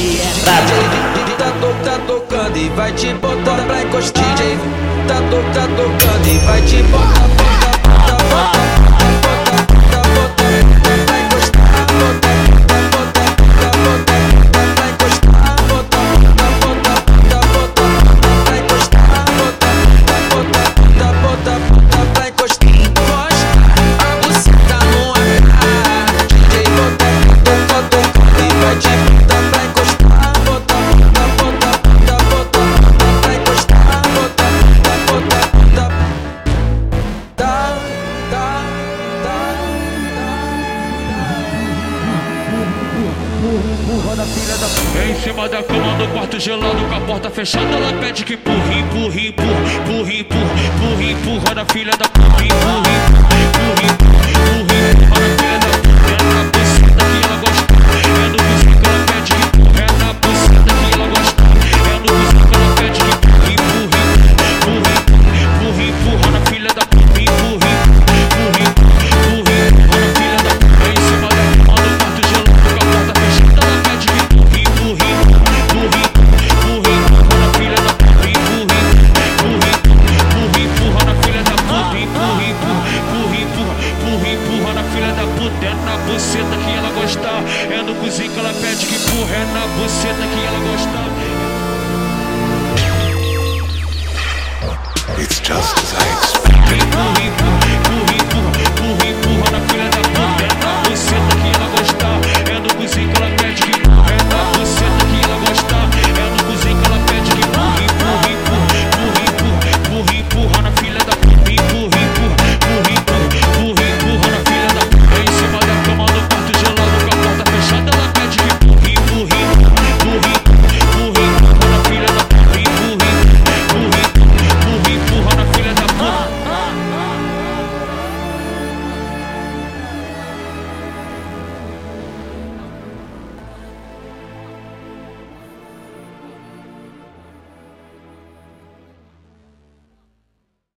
que é brabo. Tá tocando e vai te botar pra encostar. DJ tá tocando e vai te botar, Em cima da cama no quarto gelado com a porta fechada, ela pede que empurre, empurre, empurre, empurre, empurre, empurre, empurra na filha da puta, empurre, empurre, empurre, empurra na filha da puta, é na buceta que ela gosta, é no buceta que ela pede que empurre, é na buceta que ela gosta, é no buceta que ela pede que empurre, empurre, empurre, empurre, empurra na filha da puta, empurre, empurre, empurre, empurra na filha da puta, em cima da cama no quarto gelado com a porta fechada, ela pede que empurre, empurre, empurre, empurre, empurra na filha da puta, empurre, empurre, empurre, empurra na filha da puta, empurre, empurre, empurre, empurra na filha da puta, é na buceta que ela gosta, é no cozinho que ela pede que empurra, é na buceta que ela gosta. It's just as I expected. Empurre, empurre, empurre.